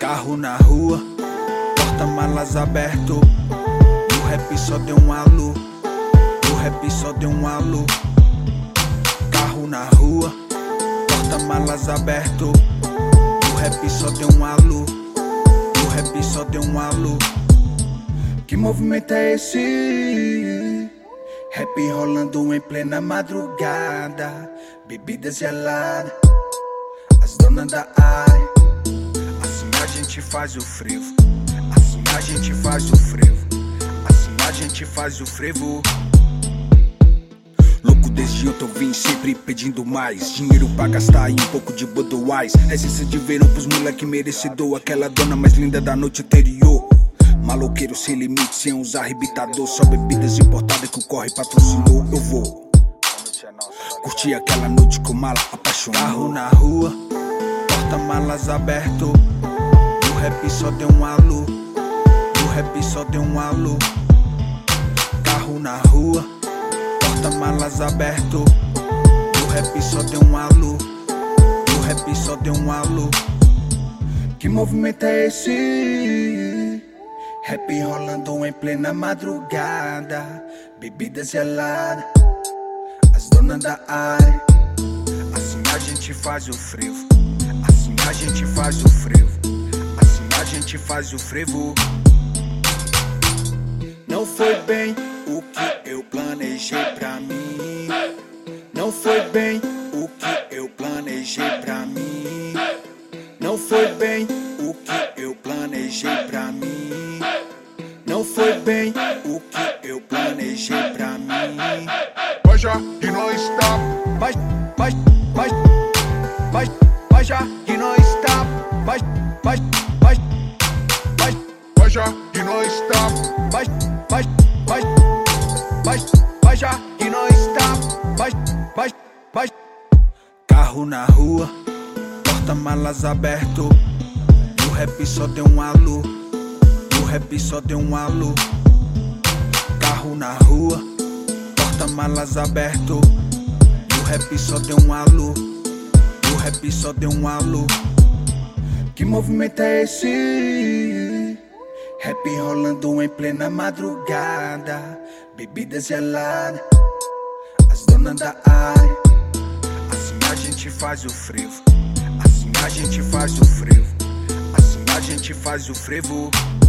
Carro na rua, porta-malas aberto. O rap só deu um alô, o rap só deu um alô. Carro na rua, porta-malas aberto. O rap só deu um alô, o rap só deu um alô. Que movimento é esse? Rap rolando em plena madrugada. Bebidas geladas, as donas da área. Assim a gente faz o frevo, assim a gente faz o frevo, assim a gente faz o frevo. Louco desde eu tô vim sempre pedindo mais dinheiro pra gastar e um pouco de Budweiser. Essência de verão pros moleque merecedor, aquela dona mais linda da noite anterior. Maloqueiro sem limite, sem usar arrebitador. Só bebidas importadas que o corre patrocinou. Eu vou curtir aquela noite com mala apaixonado. Carro na rua, porta-malas aberto. O rap só deu um alô, o rap só deu um alô. Carro na rua, porta-malas aberto. O rap só deu um alô, o rap só deu um alô. Que movimento é esse? Rap rolando em plena madrugada. Bebidas geladas, as donas da área. Assim a gente faz o frevo, assim a gente faz o frevo, assim a gente faz o frevo. Não foi bem o que eu planejei pra mim. Não foi bem o que eu planejei pra mim. Não foi bem o que eu planejei pra mim. Não foi bem o que eu planejei pra mim. Baja e não está. Baja e não está. Baja e não está. Baja e não está. Carro na rua, porta-malas aberto. O rap só deu um alô, o rap só deu um alô. Carro na rua, porta-malas aberto. O rap só deu um alô, o rap só deu um alô. Que movimento é esse? Rap rolando em plena madrugada. Bebidas geladas, as donas da área. Assim a gente faz o frevo, assim a gente faz o frevo, assim a gente faz o frevo.